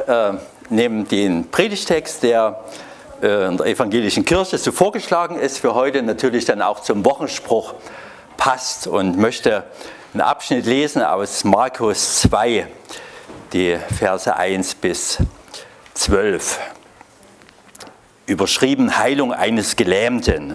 nehme den Predigtext, der in der evangelischen Kirche so vorgeschlagen ist, für heute natürlich dann auch zum Wochenspruch passt und möchte einen Abschnitt lesen aus Markus 2, die Verse 1 bis 12. Überschrieben Heilung eines Gelähmten.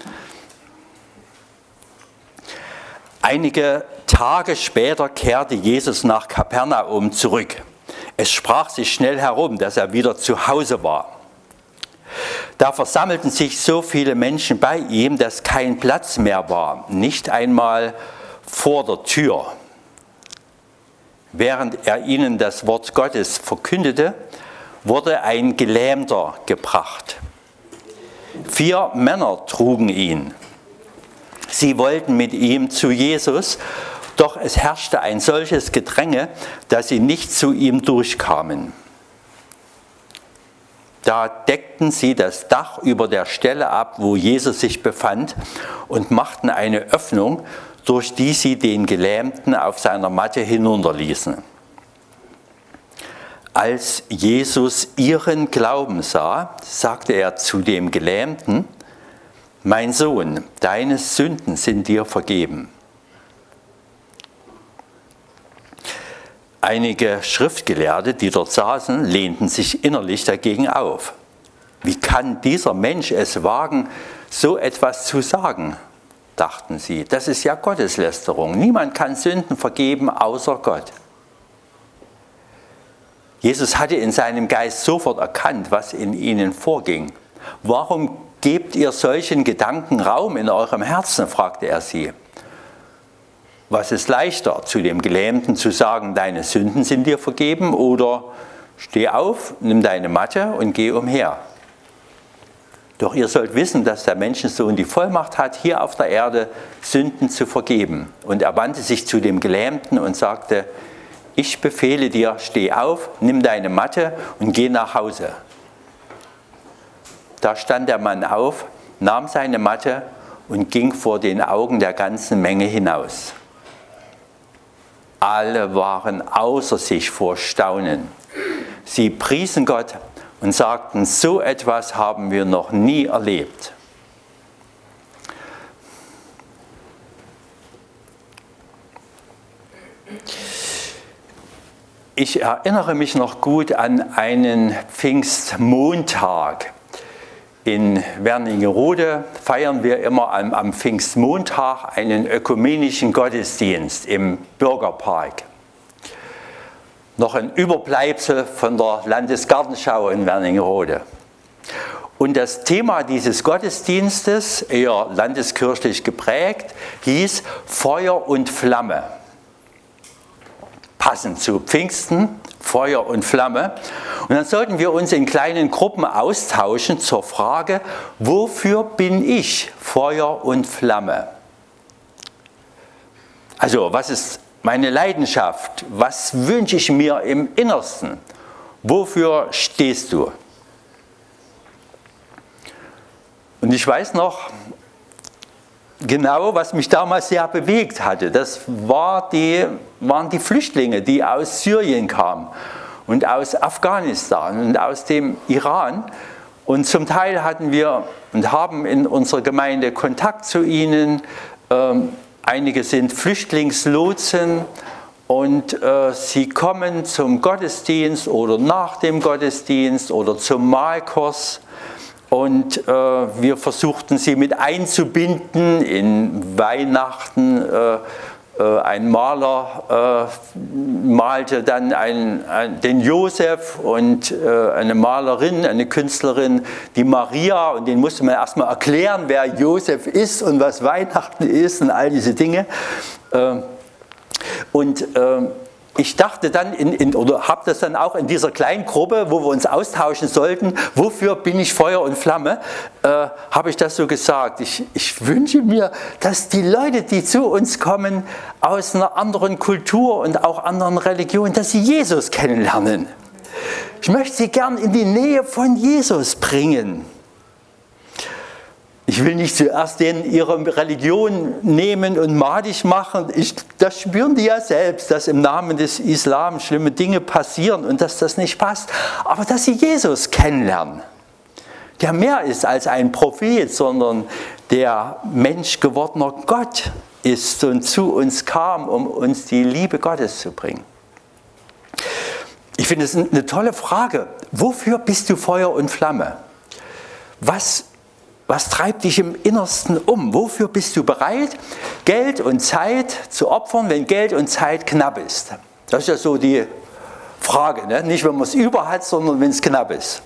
Einige Tage später kehrte Jesus nach Kapernaum zurück. Es sprach sich schnell herum, dass er wieder zu Hause war. Da versammelten sich so viele Menschen bei ihm, dass kein Platz mehr war, nicht einmal vor der Tür. Während er ihnen das Wort Gottes verkündete, wurde ein Gelähmter gebracht. 4 Männer trugen ihn. Sie wollten mit ihm zu Jesus, doch es herrschte ein solches Gedränge, dass sie nicht zu ihm durchkamen. Da deckten sie das Dach über der Stelle ab, wo Jesus sich befand, und machten eine Öffnung, durch die sie den Gelähmten auf seiner Matte hinunterließen. Als Jesus ihren Glauben sah, sagte er zu dem Gelähmten: Mein Sohn, deine Sünden sind dir vergeben. Einige Schriftgelehrte, die dort saßen, lehnten sich innerlich dagegen auf. Wie kann dieser Mensch es wagen, so etwas zu sagen, dachten sie. Das ist ja Gotteslästerung. Niemand kann Sünden vergeben, außer Gott. Jesus hatte in seinem Geist sofort erkannt, was in ihnen vorging. Warum gebt ihr solchen Gedanken Raum in eurem Herzen, fragte er sie. Was ist leichter, zu dem Gelähmten zu sagen, deine Sünden sind dir vergeben, oder steh auf, nimm deine Matte und geh umher? Doch ihr sollt wissen, dass der Menschensohn die Vollmacht hat, hier auf der Erde Sünden zu vergeben. Und er wandte sich zu dem Gelähmten und sagte: Ich befehle dir, steh auf, nimm deine Matte und geh nach Hause. Da stand der Mann auf, nahm seine Matte und ging vor den Augen der ganzen Menge hinaus. Alle waren außer sich vor Staunen. Sie priesen Gott und sagten: So etwas haben wir noch nie erlebt. Ich erinnere mich noch gut an einen Pfingstmontag. In Wernigerode feiern wir immer am Pfingstmontag einen ökumenischen Gottesdienst im Bürgerpark. Noch ein Überbleibsel von der Landesgartenschau in Wernigerode. Und das Thema dieses Gottesdienstes, eher landeskirchlich geprägt, hieß Feuer und Flamme. Passend zu Pfingsten, Feuer und Flamme. Und dann sollten wir uns in kleinen Gruppen austauschen zur Frage: Wofür bin ich Feuer und Flamme? Also, was ist meine Leidenschaft? Was wünsche ich mir im Innersten? Wofür stehst du? Und ich weiß noch genau, was mich damals sehr bewegt hatte. Das waren die Flüchtlinge, die aus Syrien kamen und aus Afghanistan und aus dem Iran. Und zum Teil hatten wir und haben in unserer Gemeinde Kontakt zu ihnen. Einige sind Flüchtlingslotsen und sie kommen zum Gottesdienst oder nach dem Gottesdienst oder zum Malkurs. Und wir versuchten sie mit einzubinden in Weihnachten. Ein Maler malte dann den Josef und eine Malerin, eine Künstlerin, die Maria. Und denen musste man erstmal erklären, wer Josef ist und was Weihnachten ist und all diese Dinge. Ich dachte dann, oder habe das dann auch in dieser kleinen Gruppe, wo wir uns austauschen sollten, wofür bin ich Feuer und Flamme, habe ich das so gesagt. Ich wünsche mir, dass die Leute, die zu uns kommen, aus einer anderen Kultur und auch anderen Religionen, dass sie Jesus kennenlernen. Ich möchte sie gern in die Nähe von Jesus bringen. Ich Ich will nicht zuerst denen ihre Religion nehmen und madig machen. Das spüren die ja selbst, dass im Namen des Islam schlimme Dinge passieren und dass das nicht passt. Aber dass sie Jesus kennenlernen, der mehr ist als ein Prophet, sondern der menschgewordener Gott ist und zu uns kam, um uns die Liebe Gottes zu bringen. Ich finde es eine tolle Frage. Wofür bist du Feuer und Flamme? Was treibt dich im Innersten um? Wofür bist du bereit, Geld und Zeit zu opfern, wenn Geld und Zeit knapp ist? Das ist ja so die Frage, ne? Nicht, wenn man es über hat, sondern wenn es knapp ist.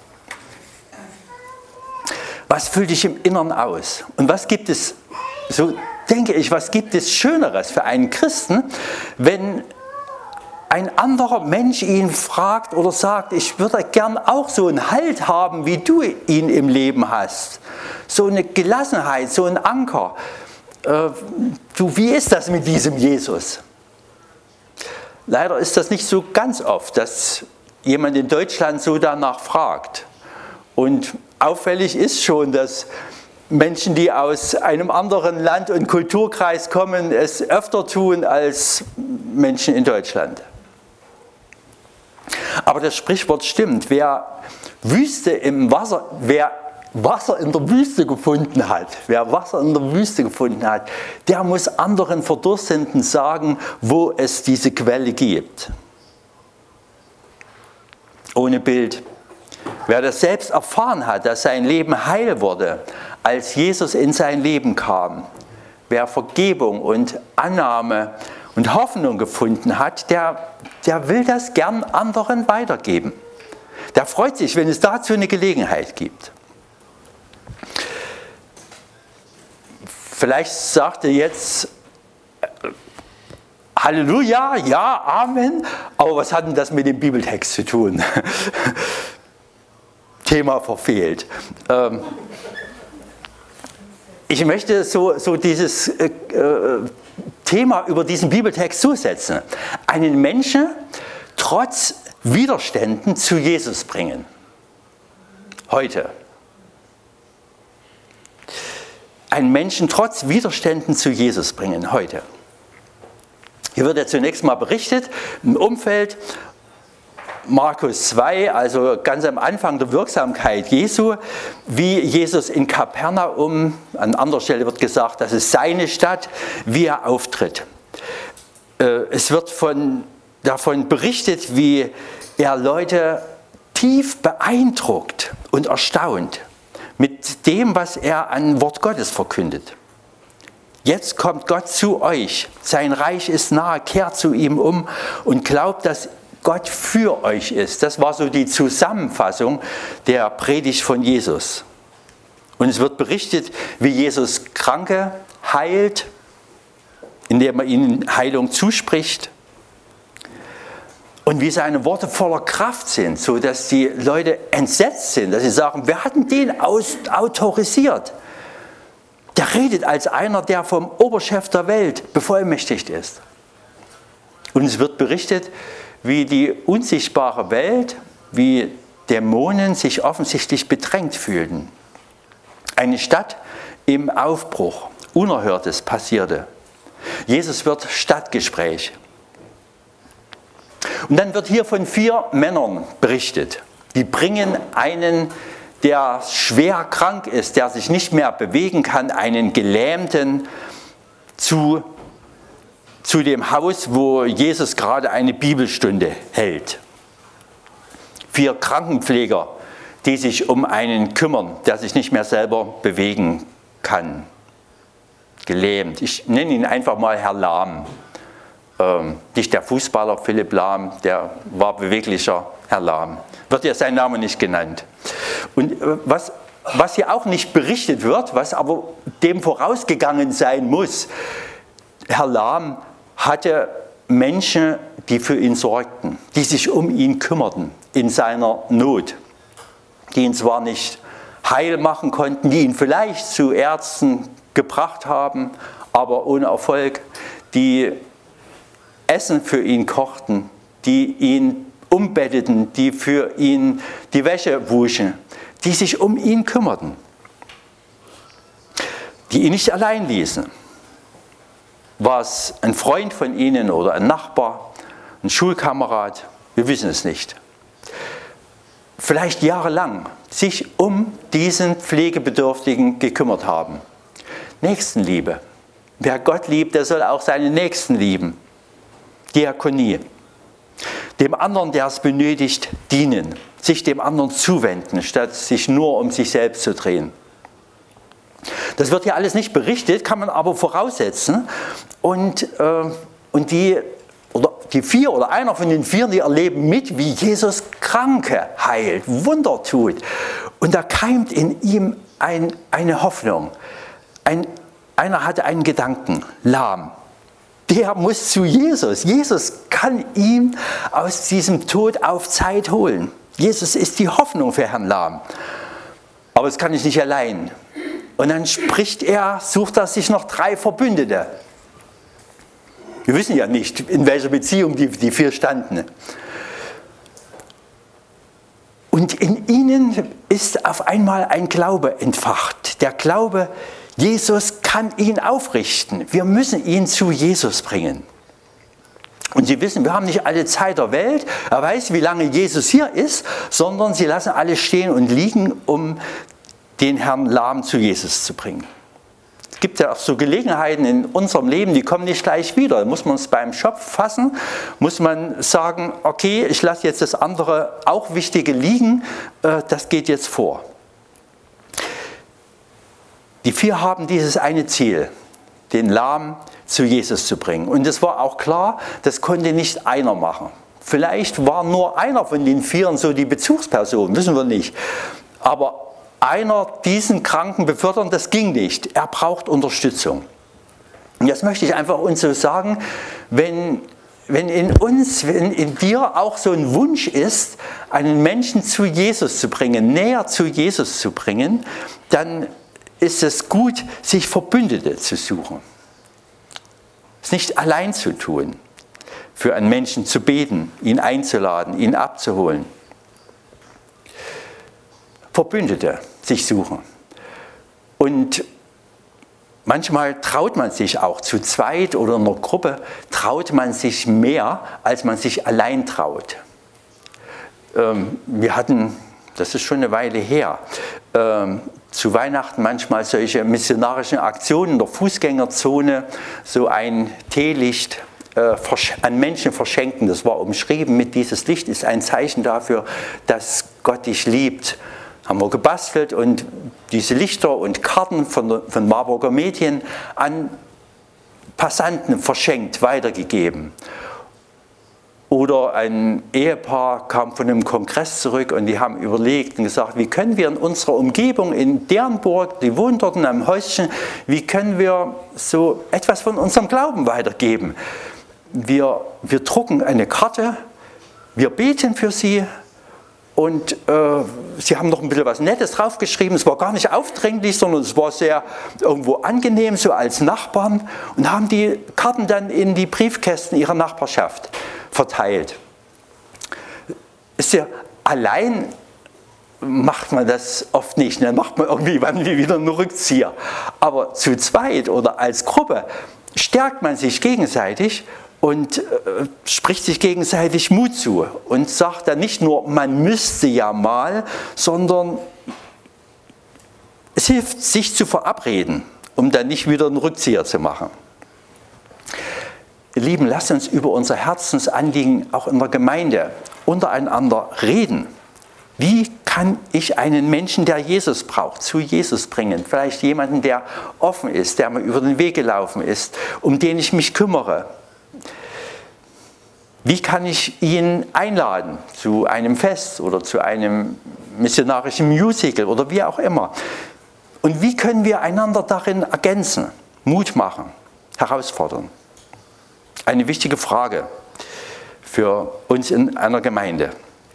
Was füllt dich im Inneren aus? Und was gibt es, so denke ich, was gibt es Schöneres für einen Christen, wenn ein anderer Mensch ihn fragt oder sagt, ich würde gern auch so einen Halt haben, wie du ihn im Leben hast. So eine Gelassenheit, so ein Anker. Wie ist das mit diesem Jesus? Leider ist das nicht so ganz oft, dass jemand in Deutschland so danach fragt. Und auffällig ist schon, dass Menschen, die aus einem anderen Land und Kulturkreis kommen, es öfter tun als Menschen in Deutschland. Aber das Sprichwort stimmt, wer Wasser in der Wüste gefunden hat, der muss anderen Verdurstenden sagen, wo es diese Quelle gibt. Ohne Bild. Wer das selbst erfahren hat, dass sein Leben heil wurde, als Jesus in sein Leben kam, wer Vergebung und Annahme und Hoffnung gefunden hat, der will das gern anderen weitergeben. Der freut sich, wenn es dazu eine Gelegenheit gibt. Vielleicht sagt er jetzt Halleluja, ja, Amen, aber was hat denn das mit dem Bibeltext zu tun? Thema verfehlt. Ich möchte so dieses Thema über diesen Bibeltext zusetzen. Einen Menschen trotz Widerständen zu Jesus bringen. Heute. Einen Menschen trotz Widerständen zu Jesus bringen. Heute. Hier wird ja zunächst mal berichtet, im Umfeld Markus 2, also ganz am Anfang der Wirksamkeit Jesu, wie Jesus in Kapernaum, an anderer Stelle wird gesagt, das ist seine Stadt, wie er auftritt. Es wird davon berichtet, wie er Leute tief beeindruckt und erstaunt mit dem, was er an Wort Gottes verkündet. Jetzt kommt Gott zu euch, sein Reich ist nahe, kehrt zu ihm um und glaubt, dass Gott für euch ist. Das war so die Zusammenfassung der Predigt von Jesus. Und es wird berichtet, wie Jesus Kranke heilt, indem er ihnen Heilung zuspricht. Und wie seine Worte voller Kraft sind, sodass die Leute entsetzt sind, dass sie sagen, wer hat denn den autorisiert? Der redet als einer, der vom Oberchef der Welt bevollmächtigt ist. Und es wird berichtet, wie die unsichtbare Welt, wie Dämonen sich offensichtlich bedrängt fühlten. Eine Stadt im Aufbruch, Unerhörtes passierte. Jesus wird Stadtgespräch. Und dann wird hier von 4 Männern berichtet. Die bringen einen, der schwer krank ist, der sich nicht mehr bewegen kann, einen Gelähmten zu dem Haus, wo Jesus gerade eine Bibelstunde hält. 4 Krankenpfleger, die sich um einen kümmern, der sich nicht mehr selber bewegen kann. Gelähmt. Ich nenne ihn einfach mal Herr Lahm. Nicht der Fußballer Philipp Lahm, der war beweglicher Herr Lahm. Wird ja sein Name nicht genannt. Und was hier auch nicht berichtet wird, was aber dem vorausgegangen sein muss, Herr Lahm hatte Menschen, die für ihn sorgten, die sich um ihn kümmerten in seiner Not, die ihn zwar nicht heil machen konnten, die ihn vielleicht zu Ärzten gebracht haben, aber ohne Erfolg, die Essen für ihn kochten, die ihn umbetteten, die für ihn die Wäsche wuschen, die sich um ihn kümmerten. die ihn nicht allein ließen. War es ein Freund von ihnen oder ein Nachbar, ein Schulkamerad? Wir wissen es nicht. Vielleicht jahrelang sich um diesen Pflegebedürftigen gekümmert haben. Nächstenliebe. Wer Gott liebt, der soll auch seinen Nächsten lieben. Diakonie. Dem anderen, der es benötigt, dienen. Sich dem anderen zuwenden, statt sich nur um sich selbst zu drehen. Das wird hier alles nicht berichtet, kann man aber voraussetzen. Und die 4 oder einer von den 4, die erleben mit, wie Jesus Kranke heilt, Wunder tut. Und da keimt in ihm eine Hoffnung. Einer hatte einen Gedanken, lahm. Der muss zu Jesus. Jesus kann ihn aus diesem Tod auf Zeit holen. Jesus ist die Hoffnung für Herrn Lahm. Aber das kann ich nicht allein. Und dann sucht er sich noch 3 Verbündete. Wir wissen ja nicht, in welcher Beziehung die 4 standen. Und in ihnen ist auf einmal ein Glaube entfacht. Der Glaube, Jesus kann ihn aufrichten. Wir müssen ihn zu Jesus bringen. Und Sie wissen, wir haben nicht alle Zeit der Welt. Er weiß, wie lange Jesus hier ist, sondern sie lassen alles stehen und liegen, um den Herrn Lahm zu Jesus zu bringen. Es gibt ja auch so Gelegenheiten in unserem Leben, die kommen nicht gleich wieder. Da muss man es beim Schopf fassen, muss man sagen, okay, ich lasse jetzt das andere auch Wichtige liegen, das geht jetzt vor. Die 4 haben dieses eine Ziel, den Lahm zu Jesus zu bringen. Und es war auch klar, das konnte nicht einer machen. Vielleicht war nur einer von den 4 so die Bezugsperson, wissen wir nicht. Aber einer diesen Kranken befördern, das ging nicht. Er braucht Unterstützung. Und jetzt möchte ich einfach uns so sagen, wenn in dir auch so ein Wunsch ist, einen Menschen zu Jesus zu bringen, näher zu Jesus zu bringen, dann ist es gut, sich Verbündete zu suchen. Es nicht allein zu tun, für einen Menschen zu beten, ihn einzuladen, ihn abzuholen. Verbündete sich suchen. Und manchmal traut man sich auch zu zweit oder in einer Gruppe, traut man sich mehr, als man sich allein traut. Wir hatten, das ist schon eine Weile her, zu Weihnachten manchmal solche missionarischen Aktionen in der Fußgängerzone, so ein Teelicht an Menschen verschenken. Das war umschrieben mit dieses Licht ist ein Zeichen dafür, dass Gott dich liebt. Haben wir gebastelt und diese Lichter und Karten von Marburger Medien an Passanten verschenkt, weitergegeben. Oder ein Ehepaar kam von einem Kongress zurück und die haben überlegt und gesagt, wie können wir in unserer Umgebung in Dernburg, die wohnen dort in einem Häuschen, wie können wir so etwas von unserem Glauben weitergeben? Wir drucken eine Karte, wir beten für sie und sie haben noch ein bisschen was Nettes draufgeschrieben. Es war gar nicht aufdringlich, sondern es war sehr irgendwo angenehm, so als Nachbarn und haben die Karten dann in die Briefkästen ihrer Nachbarschaft verteilt. Ist ja, allein macht man das oft nicht, dann macht man irgendwie wieder einen Rückzieher. Aber zu zweit oder als Gruppe stärkt man sich gegenseitig und spricht sich gegenseitig Mut zu und sagt dann nicht nur, man müsste ja mal, sondern es hilft, sich zu verabreden, um dann nicht wieder einen Rückzieher zu machen. Ihr Lieben, lasst uns über unser Herzensanliegen auch in der Gemeinde untereinander reden. Wie kann ich einen Menschen, der Jesus braucht, zu Jesus bringen? Vielleicht jemanden, der offen ist, der mir über den Weg gelaufen ist, um den ich mich kümmere. Wie kann ich ihn einladen zu einem Fest oder zu einem missionarischen Musical oder wie auch immer? Und wie können wir einander darin ergänzen, Mut machen, herausfordern? Eine wichtige Frage für uns in einer Gemeinde.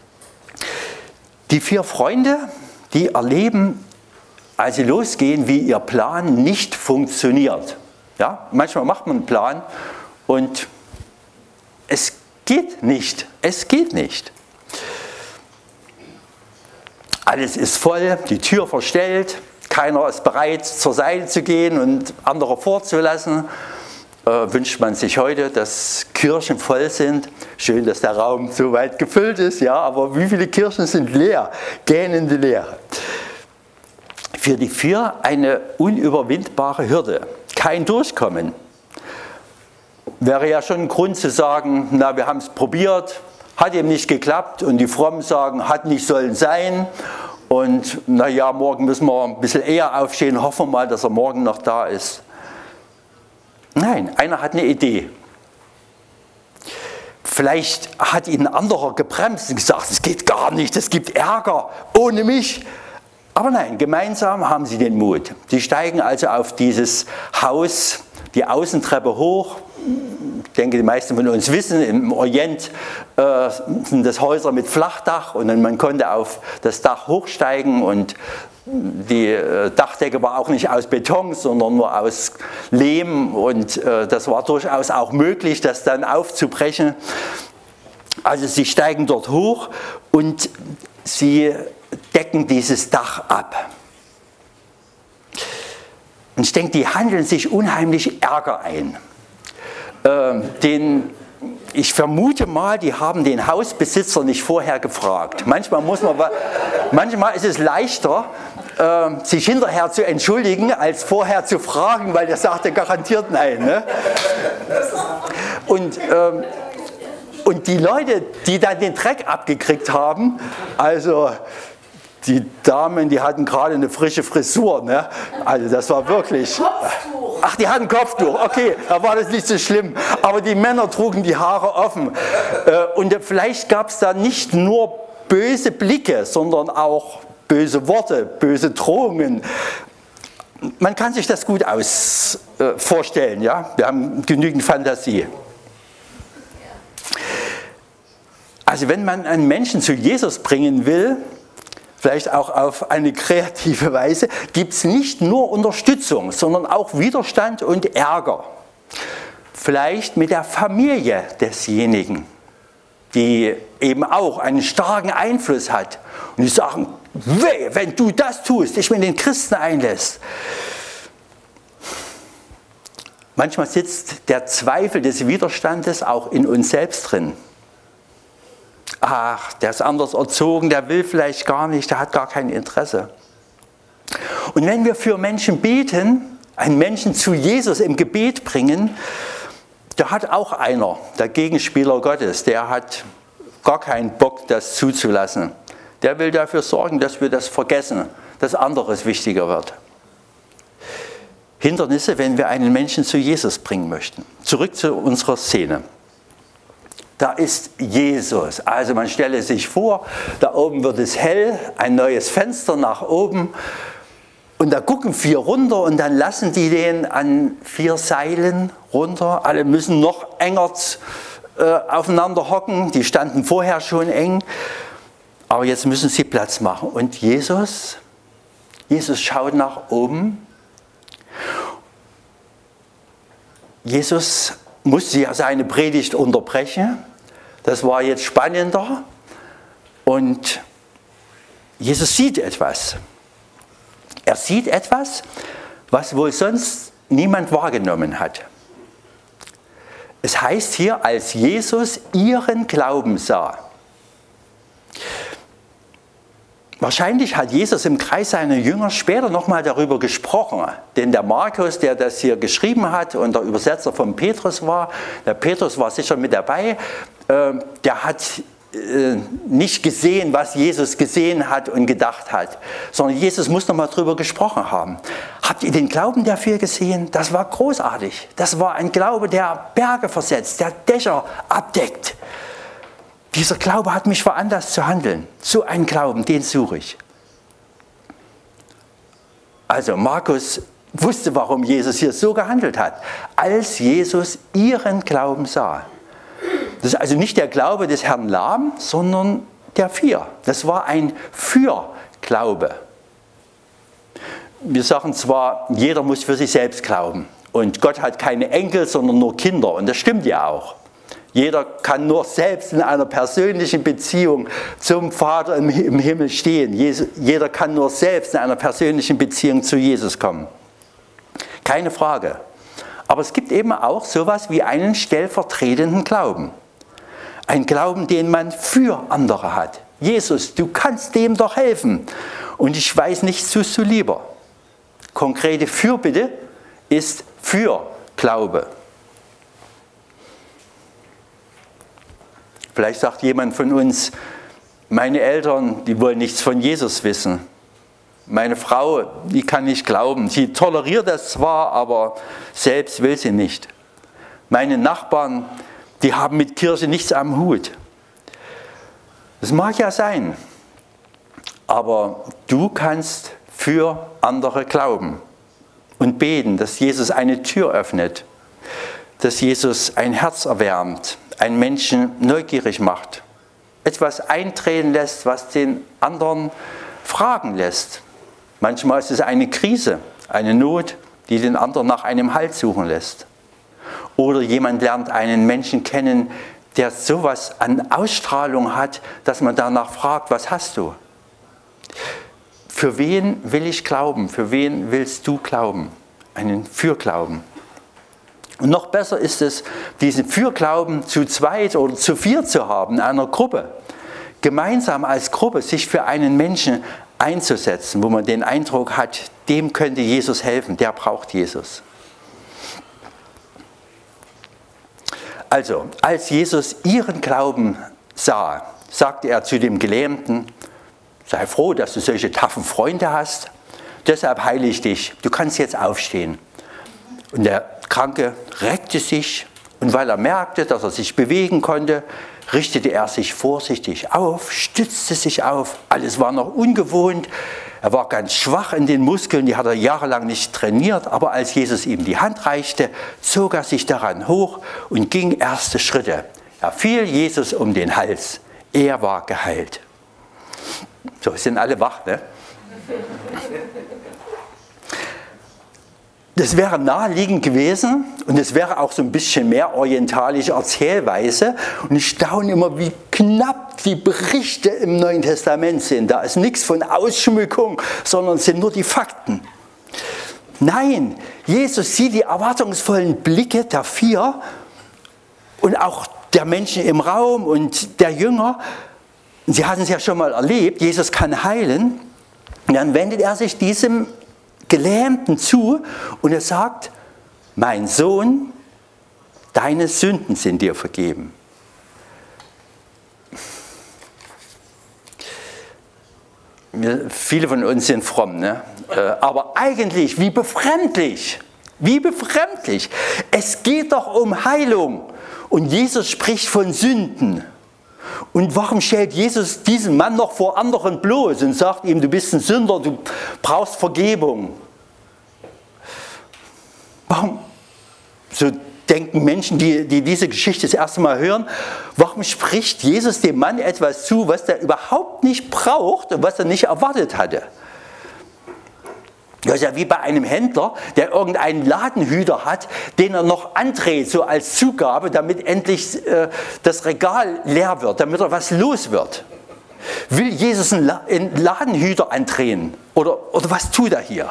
Die 4 Freunde, die erleben, als sie losgehen, wie ihr Plan nicht funktioniert. Ja, manchmal macht man einen Plan und es geht nicht. Es geht nicht. Alles ist voll, die Tür verstellt, keiner ist bereit, zur Seite zu gehen und andere vorzulassen. Wünscht man sich heute, dass Kirchen voll sind. Schön, dass der Raum so weit gefüllt ist, ja, aber wie viele Kirchen sind leer, gähnende Leere? Für die Vier eine unüberwindbare Hürde, kein Durchkommen. Wäre ja schon ein Grund zu sagen, na, wir haben es probiert, hat eben nicht geklappt, und die Frommen sagen, hat nicht sollen sein, und naja, morgen müssen wir ein bisschen eher aufstehen, hoffen wir mal, dass er morgen noch da ist. Nein, einer hat eine Idee. Vielleicht hat ihn ein anderer gebremst und gesagt, es geht gar nicht, es gibt Ärger ohne mich. Aber nein, gemeinsam haben sie den Mut. Sie steigen also auf dieses Haus, die Außentreppe hoch. Ich denke, die meisten von uns wissen, im Orient sind das Häuser mit Flachdach, und dann man konnte auf das Dach hochsteigen, und die Dachdecke war auch nicht aus Beton, sondern nur aus Lehm, und das war durchaus auch möglich, das dann aufzubrechen. Also sie steigen dort hoch und sie decken dieses Dach ab. Und ich denke, die handeln sich unheimlich Ärger ein. Ich vermute mal, die haben den Hausbesitzer nicht vorher gefragt. Manchmal ist es leichter, sich hinterher zu entschuldigen, als vorher zu fragen, weil der sagte garantiert nein. Ne? Und die Leute, die dann den Dreck abgekriegt haben, also die Damen, die hatten gerade eine frische Frisur, ne? Also das war wirklich... Kopftuch. Ach, die hatten Kopftuch, okay, da war das nicht so schlimm. Aber die Männer trugen die Haare offen. Und vielleicht gab es da nicht nur böse Blicke, sondern auch böse Worte, böse Drohungen. Man kann sich das gut vorstellen, ja? Wir haben genügend Fantasie. Also wenn man einen Menschen zu Jesus bringen will, vielleicht auch auf eine kreative Weise, gibt es nicht nur Unterstützung, sondern auch Widerstand und Ärger. Vielleicht mit der Familie desjenigen, die eben auch einen starken Einfluss hat. Und die sagen, wehe, wenn du das tust, dich mit den Christen einlässt. Manchmal sitzt der Zweifel des Widerstandes auch in uns selbst drin. Ach, der ist anders erzogen, der will vielleicht gar nicht, der hat gar kein Interesse. Und wenn wir für Menschen beten, einen Menschen zu Jesus im Gebet bringen, da hat auch einer, der Gegenspieler Gottes, der hat gar keinen Bock, das zuzulassen. Der will dafür sorgen, dass wir das vergessen, dass anderes wichtiger wird. Hindernisse, wenn wir einen Menschen zu Jesus bringen möchten. Zurück zu unserer Szene. Da ist Jesus. Also man stelle sich vor, da oben wird es hell, ein neues Fenster nach oben, und da gucken 4 runter, und dann lassen die den an 4 Seilen runter. Alle müssen noch enger aufeinander hocken, die standen vorher schon eng, aber jetzt müssen sie Platz machen. Und Jesus schaut nach oben. Jesus musste ja seine Predigt unterbrechen. Das war jetzt spannender. Und Jesus sieht etwas. Er sieht etwas, was wohl sonst niemand wahrgenommen hat. Es heißt hier, als Jesus ihren Glauben sah. Wahrscheinlich hat Jesus im Kreis seiner Jünger später nochmal darüber gesprochen. Denn der Markus, der das hier geschrieben hat und der Übersetzer von Petrus war, der Petrus war sicher mit dabei, der hat nicht gesehen, was Jesus gesehen hat und gedacht hat, sondern Jesus muss nochmal darüber gesprochen haben. Habt ihr den Glauben der 4 gesehen? Das war großartig. Das war ein Glaube, der Berge versetzt, der Dächer abdeckt. Dieser Glaube hat mich veranlasst zu handeln. So einen Glauben, den suche ich. Also Markus wusste, warum Jesus hier so gehandelt hat, als Jesus ihren Glauben sah. Das ist also nicht der Glaube des Herrn Lahm, sondern der 4. Das war ein Fürglaube. Wir sagen zwar, jeder muss für sich selbst glauben. Und Gott hat keine Enkel, sondern nur Kinder. Und das stimmt ja auch. Jeder kann nur selbst in einer persönlichen Beziehung zum Vater im Himmel stehen. Jeder kann nur selbst in einer persönlichen Beziehung zu Jesus kommen. Keine Frage. Aber es gibt eben auch sowas wie einen stellvertretenden Glauben. Ein Glauben, den man für andere hat. Jesus, du kannst dem doch helfen. Und ich weiß nicht, tust du lieber. Konkrete Fürbitte ist für Glaube. Vielleicht sagt jemand von uns, meine Eltern, die wollen nichts von Jesus wissen. Meine Frau, die kann nicht glauben. Sie toleriert das zwar, aber selbst will sie nicht. Meine Nachbarn, die haben mit Kirche nichts am Hut. Das mag ja sein, aber du kannst für andere glauben und beten, dass Jesus eine Tür öffnet, dass Jesus ein Herz erwärmt, einen Menschen neugierig macht, etwas eintreten lässt, was den anderen fragen lässt. Manchmal ist es eine Krise, eine Not, die den anderen nach einem Halt suchen lässt. Oder jemand lernt einen Menschen kennen, der sowas an Ausstrahlung hat, dass man danach fragt, was hast du? Für wen will ich glauben? Für wen willst du glauben? Einen Fürglauben. Und noch besser ist es, diesen Fürglauben zu zweit oder zu viert zu haben, in einer Gruppe. Gemeinsam als Gruppe sich für einen Menschen einzusetzen, wo man den Eindruck hat, dem könnte Jesus helfen, der braucht Jesus. Also, als Jesus ihren Glauben sah, sagte er zu dem Gelähmten, sei froh, dass du solche taffen Freunde hast, deshalb heile ich dich, du kannst jetzt aufstehen. Und der Kranke reckte sich und weil er merkte, dass er sich bewegen konnte, richtete er sich vorsichtig auf, stützte sich auf. Alles war noch ungewohnt. Er war ganz schwach in den Muskeln, die hat er jahrelang nicht trainiert. Aber als Jesus ihm die Hand reichte, zog er sich daran hoch und ging erste Schritte. Er fiel Jesus um den Hals. Er war geheilt. So, sind alle wach, ne? Das wäre naheliegend gewesen und es wäre auch so ein bisschen mehr orientalische Erzählweise. Und ich staune immer, wie knapp die Berichte im Neuen Testament sind. Da ist nichts von Ausschmückung, sondern es sind nur die Fakten. Nein, Jesus sieht die erwartungsvollen Blicke der vier und auch der Menschen im Raum und der Jünger. Sie hatten es ja schon mal erlebt, Jesus kann heilen. Und dann wendet er sich diesem Gelähmten zu und er sagt, mein Sohn, deine Sünden sind dir vergeben. Viele von uns sind fromm, ne? Aber eigentlich, wie befremdlich, wie befremdlich. Es geht doch um Heilung und Jesus spricht von Sünden. Und warum stellt Jesus diesen Mann noch vor anderen bloß und sagt ihm, du bist ein Sünder, du brauchst Vergebung? Warum? So denken Menschen, die diese Geschichte das erste Mal hören, warum spricht Jesus dem Mann etwas zu, was er überhaupt nicht braucht und was er nicht erwartet hatte? Das ist ja wie bei einem Händler, der irgendeinen Ladenhüter hat, den er noch andreht, so als Zugabe, damit endlich das Regal leer wird, damit er was los wird. Will Jesus einen Ladenhüter andrehen? Oder was tut er hier?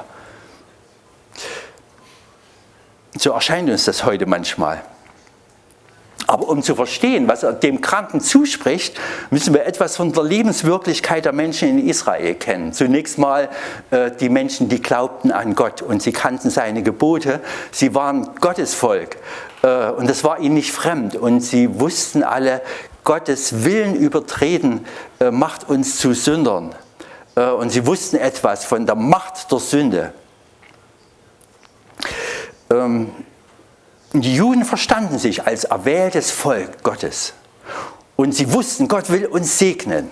So erscheint uns das heute manchmal. Aber um zu verstehen, was er dem Kranken zuspricht, müssen wir etwas von der Lebenswirklichkeit der Menschen in Israel kennen. Zunächst mal die Menschen, die glaubten an Gott und sie kannten seine Gebote. Sie waren Gottes Volk und das war ihnen nicht fremd. Und sie wussten alle, Gottes Willen übertreten macht uns zu Sündern. Und sie wussten etwas von der Macht der Sünde. Die Juden verstanden sich als erwähltes Volk Gottes und sie wussten, Gott will uns segnen.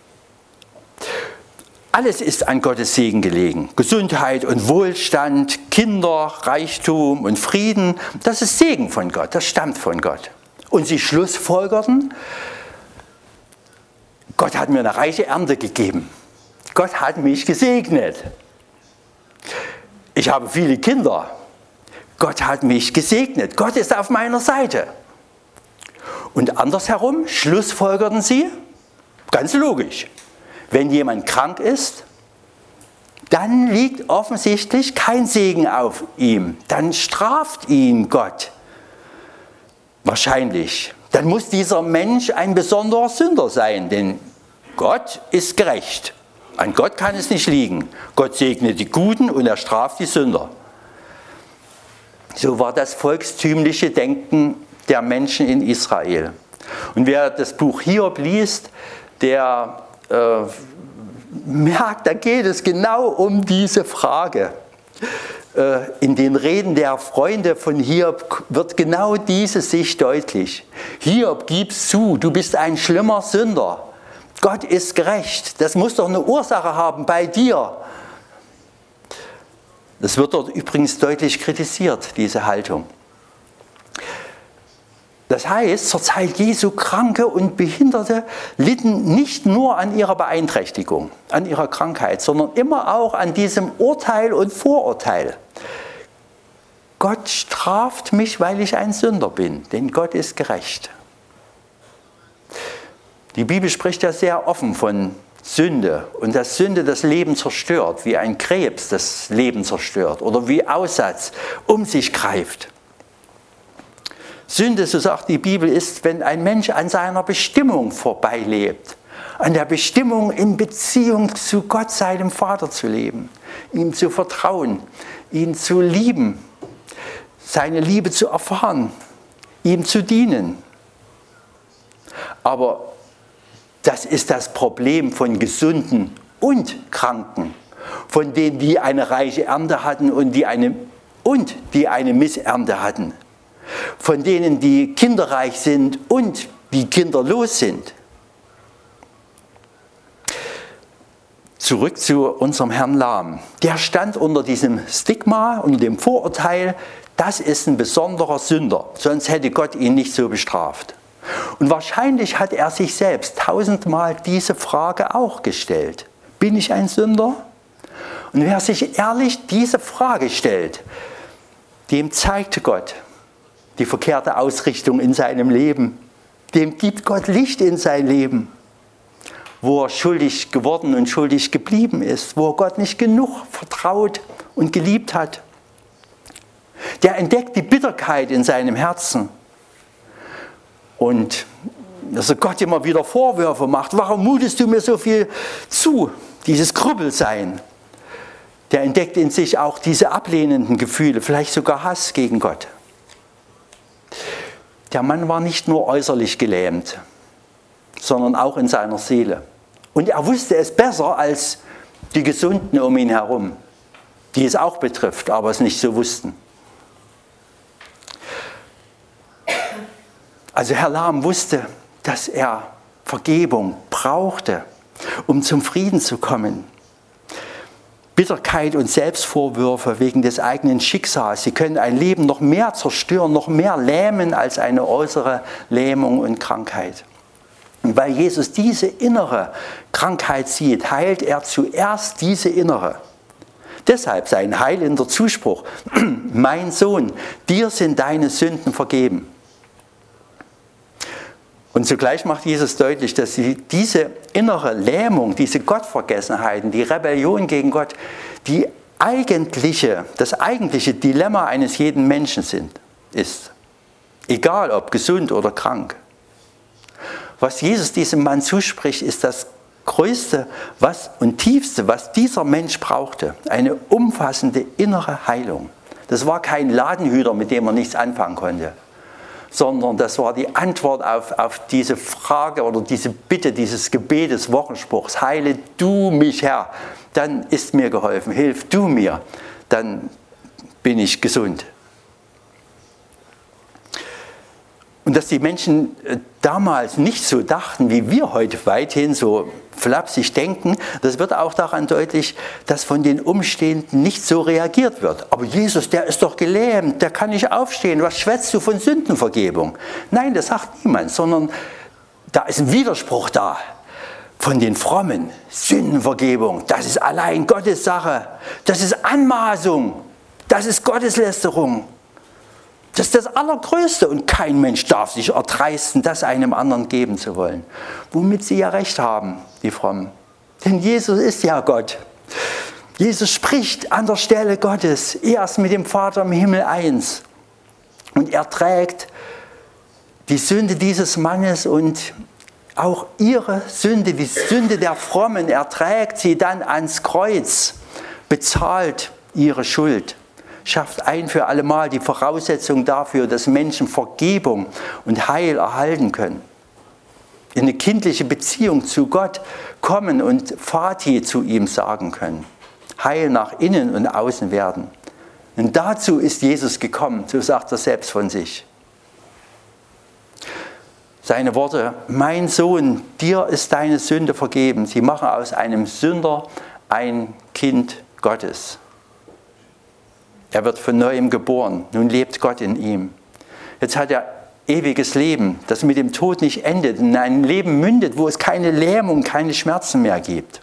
Alles ist an Gottes Segen gelegen. Gesundheit und Wohlstand, Kinder, Reichtum und Frieden, das ist Segen von Gott, das stammt von Gott. Und sie schlussfolgerten, Gott hat mir eine reiche Ernte gegeben. Gott hat mich gesegnet. Ich habe viele Kinder. Gott hat mich gesegnet. Gott ist auf meiner Seite. Und andersherum schlussfolgerten sie, ganz logisch, wenn jemand krank ist, dann liegt offensichtlich kein Segen auf ihm. Dann straft ihn Gott. Wahrscheinlich. Dann muss dieser Mensch ein besonderer Sünder sein, denn Gott ist gerecht. An Gott kann es nicht liegen. Gott segnet die Guten und er straft die Sünder. So war das volkstümliche Denken der Menschen in Israel. Und wer das Buch Hiob liest, der merkt, da geht es genau um diese Frage. In den Reden der Freunde von Hiob wird genau diese Sicht deutlich. Hiob, gib's zu, du bist ein schlimmer Sünder. Gott ist gerecht. Das muss doch eine Ursache haben bei dir. Das wird dort übrigens deutlich kritisiert, diese Haltung. Das heißt, zur Zeit Jesu Kranke und Behinderte litten nicht nur an ihrer Beeinträchtigung, an ihrer Krankheit, sondern immer auch an diesem Urteil und Vorurteil. Gott straft mich, weil ich ein Sünder bin, denn Gott ist gerecht. Die Bibel spricht ja sehr offen von Sünde und dass Sünde das Leben zerstört, wie ein Krebs das Leben zerstört oder wie Aussatz um sich greift. Sünde, so sagt die Bibel, ist, wenn ein Mensch an seiner Bestimmung vorbeilebt, an der Bestimmung in Beziehung zu Gott, seinem Vater zu leben, ihm zu vertrauen, ihn zu lieben, seine Liebe zu erfahren, ihm zu dienen. Aber das ist das Problem von Gesunden und Kranken, von denen, die eine reiche Ernte hatten und die eine Missernte hatten. Von denen, die kinderreich sind und die kinderlos sind. Zurück zu unserem Herrn Lahm. Der stand unter diesem Stigma, unter dem Vorurteil, das ist ein besonderer Sünder, sonst hätte Gott ihn nicht so bestraft. Und wahrscheinlich hat er sich selbst 1000-mal diese Frage auch gestellt. Bin ich ein Sünder? Und wer sich ehrlich diese Frage stellt, dem zeigt Gott die verkehrte Ausrichtung in seinem Leben. Dem gibt Gott Licht in sein Leben, wo er schuldig geworden und schuldig geblieben ist, wo er Gott nicht genug vertraut und geliebt hat. Der entdeckt die Bitterkeit in seinem Herzen und dass er Gott immer wieder Vorwürfe macht. Warum mutest du mir so viel zu? Dieses Krüppelsein. Der entdeckt in sich auch diese ablehnenden Gefühle, vielleicht sogar Hass gegen Gott. Der Mann war nicht nur äußerlich gelähmt, sondern auch in seiner Seele. Und er wusste es besser als die Gesunden um ihn herum, die es auch betrifft, aber es nicht so wussten. Also Herr Lahm wusste, dass er Vergebung brauchte, um zum Frieden zu kommen. Bitterkeit und Selbstvorwürfe wegen des eigenen Schicksals, sie können ein Leben noch mehr zerstören, noch mehr lähmen als eine äußere Lähmung und Krankheit. Und weil Jesus diese innere Krankheit sieht, heilt er zuerst diese innere. Deshalb sein heilender Zuspruch: Mein Sohn, dir sind deine Sünden vergeben. Und zugleich macht Jesus deutlich, dass diese innere Lähmung, diese Gottvergessenheiten, die Rebellion gegen Gott, das eigentliche Dilemma eines jeden Menschen ist. Egal ob gesund oder krank. Was Jesus diesem Mann zuspricht, ist das Größte und Tiefste, was dieser Mensch brauchte. Eine umfassende innere Heilung. Das war kein Ladenhüter, mit dem er nichts anfangen konnte, sondern das war die Antwort auf diese Frage oder diese Bitte, dieses Gebet des Wochenspruchs. Heile du mich, Herr, dann ist mir geholfen. Hilf du mir, dann bin ich gesund. Und dass die Menschen damals nicht so dachten, wie wir heute weithin so flapsig denken, das wird auch daran deutlich, dass von den Umstehenden nicht so reagiert wird. Aber Jesus, der ist doch gelähmt, der kann nicht aufstehen. Was schwätzt du von Sündenvergebung? Nein, das sagt niemand, sondern da ist ein Widerspruch da. Von den Frommen, Sündenvergebung, das ist allein Gottes Sache. Das ist Anmaßung, das ist Gotteslästerung. Das ist das Allergrößte und kein Mensch darf sich erdreisten, das einem anderen geben zu wollen. Womit sie ja recht haben, die Frommen. Denn Jesus ist ja Gott. Jesus spricht an der Stelle Gottes. Er ist mit dem Vater im Himmel eins. Und er trägt die Sünde dieses Mannes und auch ihre Sünde, die Sünde der Frommen, er trägt sie dann ans Kreuz, bezahlt ihre Schuld. Schafft ein für allemal die Voraussetzung dafür, dass Menschen Vergebung und Heil erhalten können. In eine kindliche Beziehung zu Gott kommen und Vati zu ihm sagen können. Heil nach innen und außen werden. Und dazu ist Jesus gekommen, so sagt er selbst von sich. Seine Worte, mein Sohn, dir ist deine Sünde vergeben. Sie machen aus einem Sünder ein Kind Gottes. Er wird von neuem geboren, nun lebt Gott in ihm. Jetzt hat er ewiges Leben, das mit dem Tod nicht endet, in ein Leben mündet, wo es keine Lähmung, keine Schmerzen mehr gibt.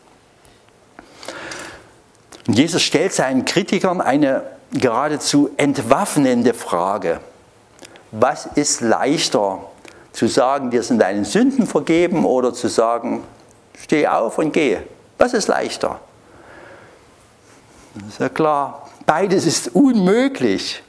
Und Jesus stellt seinen Kritikern eine geradezu entwaffnende Frage. Was ist leichter, zu sagen, dir sind deine Sünden vergeben oder zu sagen, steh auf und geh? Was ist leichter? Das ist ja klar. Beides ist unmöglich.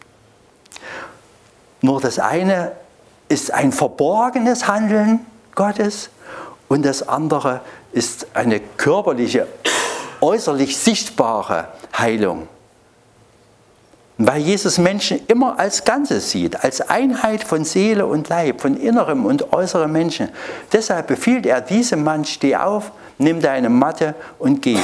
Nur das eine ist ein verborgenes Handeln Gottes und das andere ist eine körperliche, äußerlich sichtbare Heilung. Weil Jesus Menschen immer als Ganzes sieht, als Einheit von Seele und Leib, von innerem und äußerem Menschen. Deshalb befiehlt er diesem Mann, steh auf, nimm deine Matte und geh.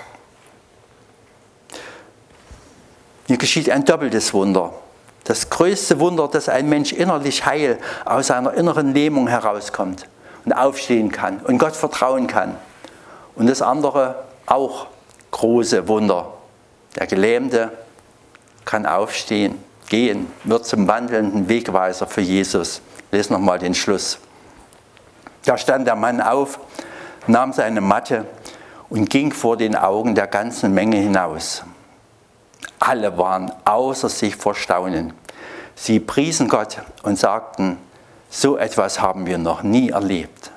Hier geschieht ein doppeltes Wunder. Das größte Wunder, dass ein Mensch innerlich heil aus seiner inneren Lähmung herauskommt und aufstehen kann und Gott vertrauen kann. Und das andere auch große Wunder. Der Gelähmte kann aufstehen, gehen, wird zum wandelnden Wegweiser für Jesus. Lesen nochmal den Schluss. Da stand der Mann auf, nahm seine Matte und ging vor den Augen der ganzen Menge hinaus. Alle waren außer sich vor Staunen. Sie priesen Gott und sagten, so etwas haben wir noch nie erlebt.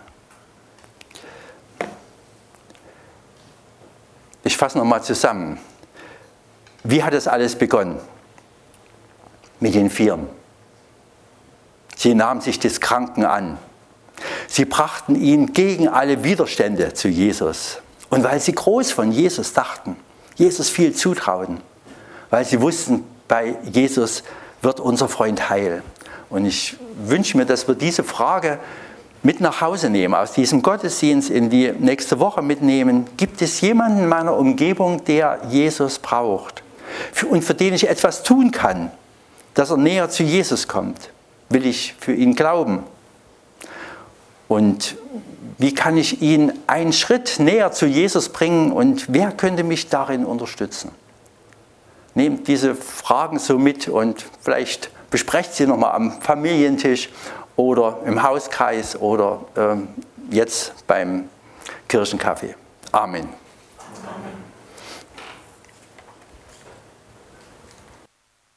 Ich fasse nochmal zusammen. Wie hat es alles begonnen? Mit den Vieren. Sie nahmen sich des Kranken an. Sie brachten ihn gegen alle Widerstände zu Jesus. Und weil sie groß von Jesus dachten, Jesus viel zutrauten, weil sie wussten, bei Jesus wird unser Freund heil. Und ich wünsche mir, dass wir diese Frage mit nach Hause nehmen, aus diesem Gottesdienst in die nächste Woche mitnehmen. Gibt es jemanden in meiner Umgebung, der Jesus braucht und für den ich etwas tun kann, dass er näher zu Jesus kommt? Will ich für ihn glauben? Und wie kann ich ihn einen Schritt näher zu Jesus bringen und wer könnte mich darin unterstützen? Nehmt diese Fragen so mit und vielleicht besprecht sie nochmal am Familientisch oder im Hauskreis oder jetzt beim Kirchenkaffee. Amen.